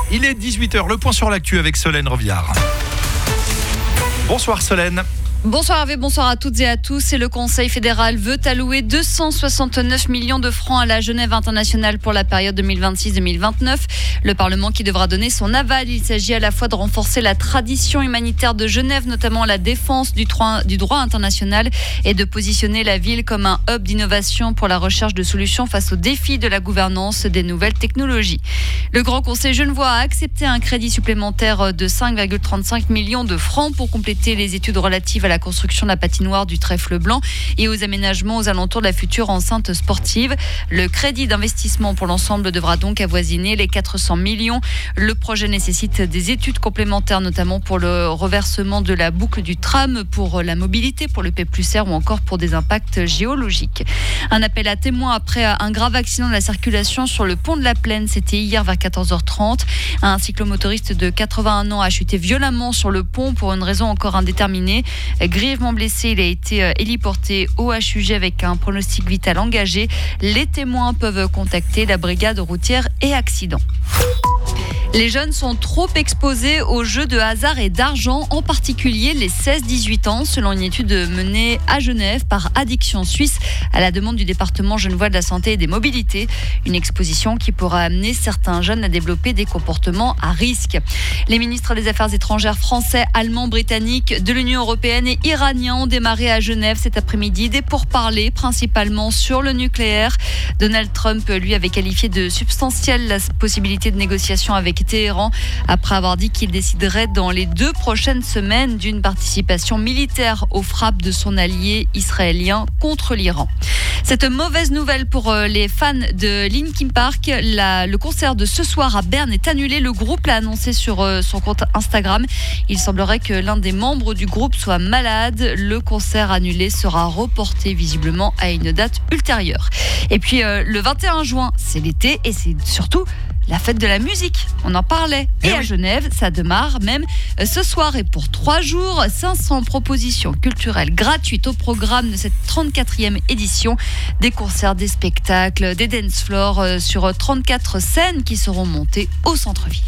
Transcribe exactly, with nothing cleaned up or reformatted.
Il est dix-huit heures, le point sur l'actu avec Solène Roviard. Bonsoir Solène. Bonsoir Hervé, bonsoir à toutes et à tous. Et le Conseil fédéral veut allouer deux cent soixante-neuf millions de francs à la Genève internationale pour la période deux mille vingt-six deux mille vingt-neuf. Le Parlement qui devra donner son aval. Il s'agit à la fois de renforcer la tradition humanitaire de Genève, notamment la défense du droit, du droit international, et de positionner la ville comme un hub d'innovation pour la recherche de solutions face aux défis de la gouvernance des nouvelles technologies. Le Grand Conseil genevois a accepté un crédit supplémentaire de cinq virgule trente-cinq millions de francs pour compléter les études relatives à la construction de la patinoire du Trèfle Blanc et aux aménagements aux alentours de la future enceinte sportive. Le crédit d'investissement pour l'ensemble devra donc avoisiner les quatre cents millions. Le projet nécessite des études complémentaires, notamment pour le reversement de la boucle du tram, pour la mobilité, pour le P plus R ou encore pour des impacts géologiques. Un appel à témoins après un grave accident de la circulation sur le pont de la Plaine. C'était hier vers quatorze heures trente. Un cyclomotoriste de quatre-vingt-un ans a chuté violemment sur le pont pour une raison encore indéterminée. Grièvement blessé, il a été héliporté au H U G avec un pronostic vital engagé. Les témoins peuvent contacter la brigade routière et accidents. Les jeunes sont trop exposés aux jeux de hasard et d'argent, en particulier les seize dix-huit ans, selon une étude menée à Genève par Addiction Suisse à la demande du département genevois de la santé et des mobilités. Une exposition qui pourra amener certains jeunes à développer des comportements à risque. Les ministres des Affaires étrangères français, allemands, britanniques, de l'Union européenne et iraniens ont démarré à Genève cet après-midi des pourparlers, principalement sur le nucléaire. Donald Trump, lui, avait qualifié de substantielle la possibilité de négociation avec Téhéran, après avoir dit qu'il déciderait dans les deux prochaines semaines d'une participation militaire aux frappes de son allié israélien contre l'Iran. Cette mauvaise nouvelle pour les fans de Linkin Park, la, le concert de ce soir à Berne est annulé. Le groupe l'a annoncé sur son compte Instagram. Il semblerait que l'un des membres du groupe soit malade. Le concert annulé sera reporté visiblement à une date ultérieure. Et puis euh, le vingt et un juin, c'est l'été et c'est surtout la fête de la musique, on en parlait. Et, et à oui. Genève, ça démarre même ce soir. Et pour trois jours, cinq cents propositions culturelles gratuites au programme de cette trente-quatrième édition. Des concerts, des spectacles, des dance floors sur trente-quatre scènes qui seront montées au centre-ville.